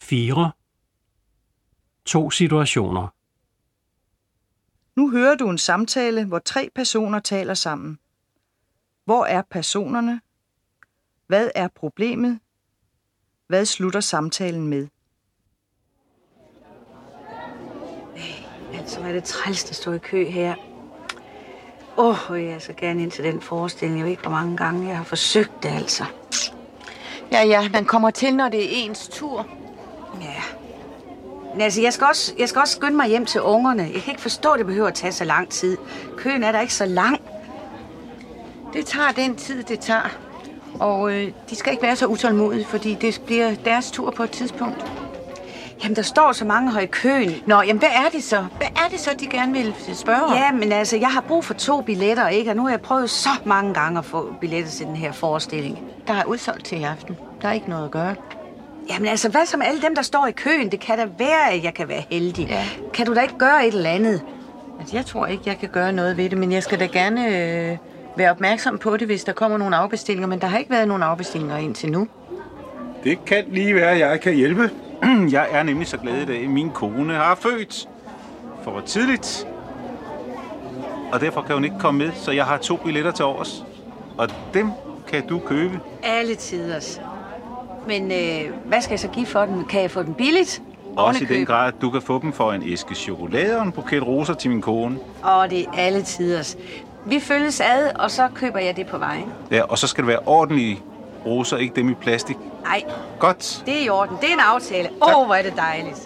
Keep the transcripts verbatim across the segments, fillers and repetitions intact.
fire. To situationer. Nu hører du en samtale, hvor tre personer taler sammen. Hvor er personerne? Hvad er problemet? Hvad slutter samtalen med? Altså, hvad er det træls, der står i kø her. Åh, oh, jeg er så gerne ind til den forestilling. Jeg ved ikke, hvor mange gange jeg har forsøgt det, altså. Ja, ja, man kommer til, når det er ens tur. Ja. Men altså, jeg skal, også, jeg skal også skynde mig hjem til ungerne. Jeg kan ikke forstå, at det behøver at tage så lang tid. Køen er da ikke så lang. Det tager den tid, det tager. Og øh, de skal ikke være så utålmodige, fordi det bliver deres tur på et tidspunkt. Jamen, der står så mange her i køen. Nå, jamen, hvad er det så? Hvad er det så, de gerne vil spørge om? Ja, men altså, jeg har brug for to billetter, ikke? Og nu har jeg prøvet så mange gange at få billetter til den her forestilling. Der er udsolgt til i aften. Der er ikke noget at gøre. Jamen altså, hvad som alle dem, der står i køen? Det kan da være, at jeg kan være heldig. Ja. Kan du da ikke gøre et eller andet? Altså, jeg tror ikke, jeg kan gøre noget ved det, men jeg skal da gerne øh, være opmærksom på det, hvis der kommer nogle afbestillinger. Men der har ikke været nogen afbestillinger indtil nu. Det kan lige være, at jeg kan hjælpe. Jeg er nemlig så glad i dag. Min kone har født for tidligt, og derfor kan hun ikke komme med, så jeg har to billetter til overs. Og dem kan du købe. Alle tiders. Men øh, hvad skal jeg så give for den? Kan jeg få den billigt? Også i den grad, at du kan få dem for en æske chokolade og en buket roser til min kone. Og det er alle tiders. Vi følges ad, og så køber jeg det på vejen. Ja, og så skal det være ordentlige roser, ikke dem i plastik. Nej. Godt. Det er i orden. Det er en aftale. Åh, oh, hvor er det dejligt.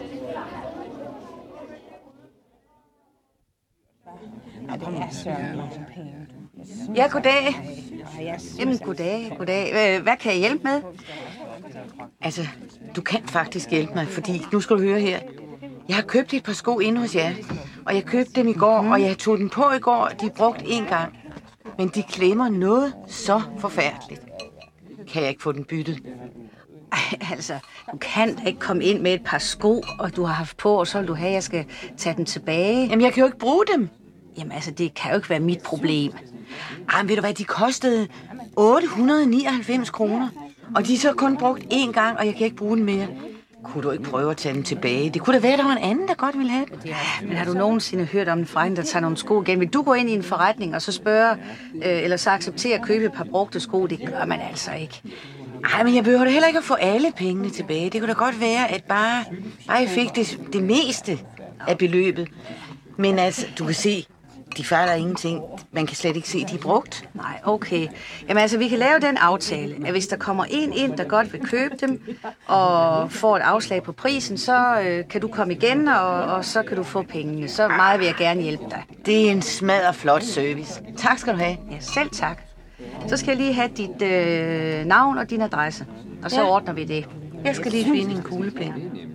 Ja, goddag. Jamen, goddag, goddag. Hvad kan jeg hjælpe med? Altså, du kan faktisk hjælpe mig, fordi nu skal du høre her. Jeg har købt et par sko inde hos jer, og jeg købte dem i går, mm. og jeg tog dem på i går. De er brugt én gang, men de klemmer noget så forfærdeligt. Kan jeg ikke få den byttet? Ej, altså, du kan da ikke komme ind med et par sko, og du har haft på, og så vil du have, at jeg skal tage dem tilbage. Jamen, jeg kan jo ikke bruge dem. Jamen, altså, det kan jo ikke være mit problem. Ej, men ved du hvad, de kostede otte hundrede og nioghalvfems kroner, og de er så kun brugt én gang, og jeg kan ikke bruge dem mere. Kunne du ikke prøve at tage dem tilbage? Det kunne da være, at der var en anden, der godt ville have dem. Ja, men har du nogensinde hørt om en forretning, der tager nogle sko igen? Vil du gå ind i en forretning og så spørge, øh, eller så acceptere at købe et par brugte sko? Det gør man altså ikke. Ej, men jeg behøver da heller ikke at få alle pengene tilbage. Det kunne da godt være, at bare, bare jeg fik det, det meste af beløbet. Men altså, du kan se, de fejler ingenting. Man kan slet ikke se, de er brugt. Nej, okay. Jamen altså, vi kan lave den aftale, at hvis der kommer en ind, der godt vil købe dem, og får et afslag på prisen, så øh, kan du komme igen, og, og så kan du få pengene. Så meget vil jeg gerne hjælpe dig. Det er en smadret flot service. Tak skal du have. Ja, selv tak. Så skal jeg lige have dit øh, navn og din adresse, og så ja. ordner vi det. Jeg skal lige finde en kuglepen.